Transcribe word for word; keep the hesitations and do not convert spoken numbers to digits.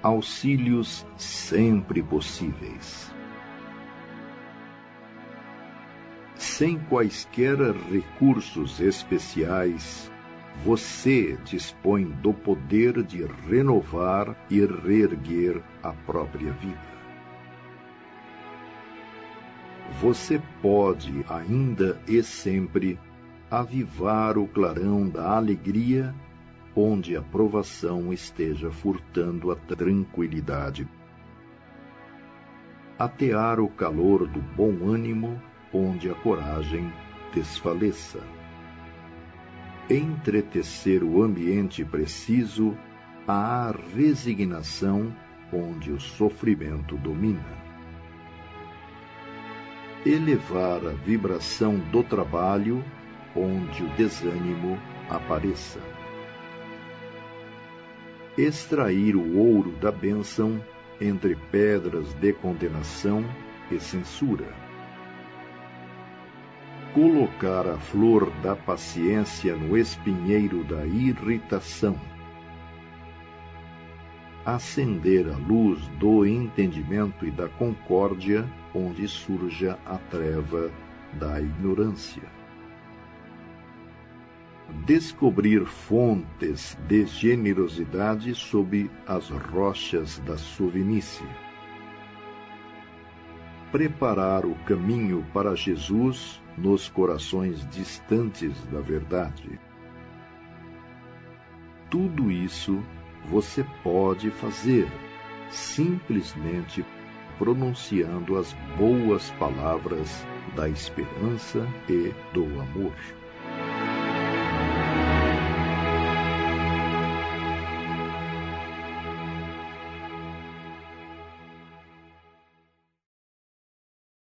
auxílios sempre possíveis. Sem quaisquer recursos especiais, você dispõe do poder de renovar e reerguer a própria vida. Você pode ainda e sempre avivar o clarão da alegria onde a provação esteja furtando a tranquilidade. Atear o calor do bom ânimo onde a coragem desfaleça. Entretecer o ambiente preciso à resignação onde o sofrimento domina. Elevar a vibração do trabalho onde o desânimo apareça. Extrair o ouro da bênção entre pedras de condenação e censura. Colocar a flor da paciência no espinheiro da irritação. Acender a luz do entendimento e da concórdia onde surja a treva da ignorância. Descobrir fontes de generosidade sob as rochas da sovinice. Preparar o caminho para Jesus nos corações distantes da verdade. Tudo isso você pode fazer, simplesmente pronunciando as boas palavras da esperança e do amor.